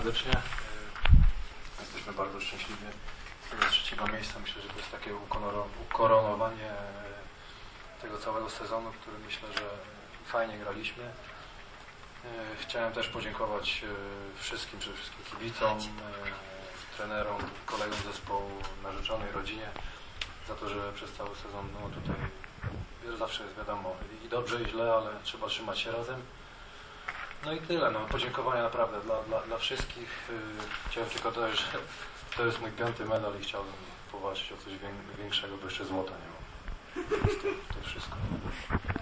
serdecznie. Jesteśmy bardzo szczęśliwi z tego trzeciego miejsca. Myślę, że to jest takie ukoronowanie tego całego sezonu, w którym myślę, że fajnie graliśmy. Chciałem też podziękować wszystkim, przede wszystkim kibicom, trenerom, kolegom zespołu, narzeczonej, rodzinie za to, że przez cały sezon tutaj zawsze jest wiadomo i dobrze i źle, ale trzeba trzymać się razem. No i tyle, podziękowania naprawdę dla wszystkich. Chciałem tylko dodać, że to jest mój 5. medal i chciałbym powalczyć o coś większego, bo jeszcze złota nie mam. To wszystko.